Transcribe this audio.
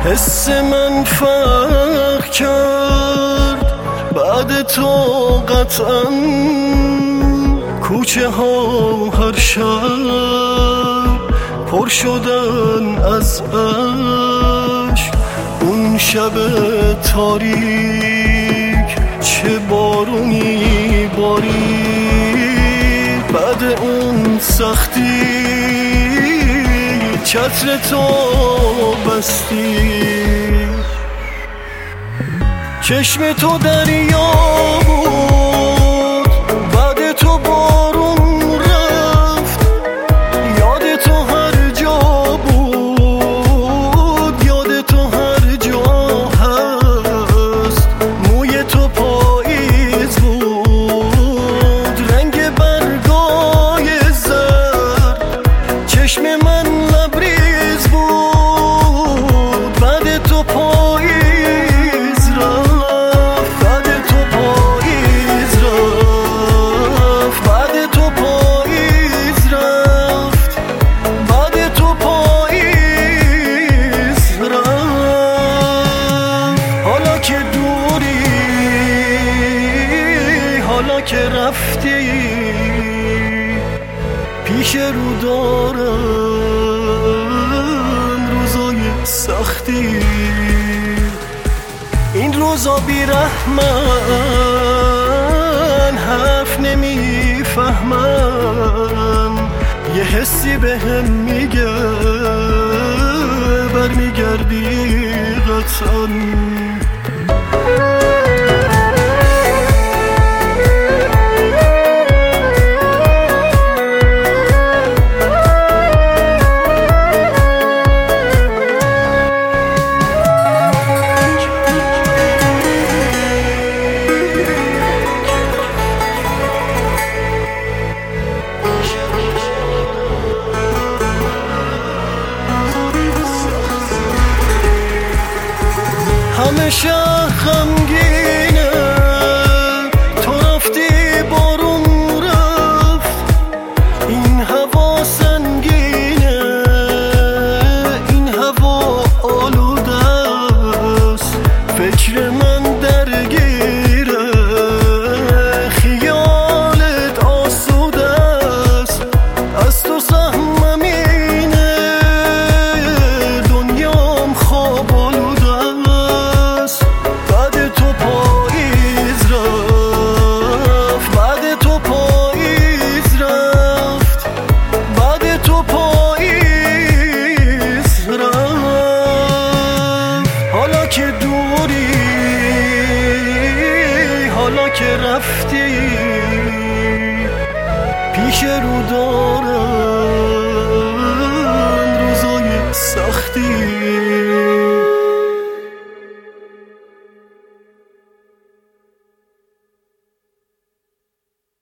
حس من فرق کرد بعد تو قطعا، کوچه ها هر شب پر شدن از عشق. اون شب تاریک چه بارونی بارید، بعد اون سختی چتر تو بستی. چشم تو دریا بود، بعد تو بارون رفت. یاد تو هر جا بود، یاد تو هر جا هست. موی تو پاییز بود، رنگ برگای زرد. چشم من لبریز بود، بعد تو پاییز رفت. بعد تو پاییز رفت، بعد تو پاییز رفت، بعد تو پاییز رفت. حالا که دوری، حالا که رفتی، پیش رو دارم روزای سختی. این روزا بیرحمن، حرف نمیفهمم. یه حسی بهم میگه برمیگردی قطعا. همیشه غمگینه، تو رفتی بارون رفت. این هوا سنگینه، این هوا آلوده است. فکر من درگیره، خیالت آسوده است. از تو سهمم اینه، دنیام خواب آلوده. بعد تو پاییز رفت، بعد تو پاییز رفت، بعد تو پاییز رفت. حالا که دوری، حالا که رفتی، پیش رو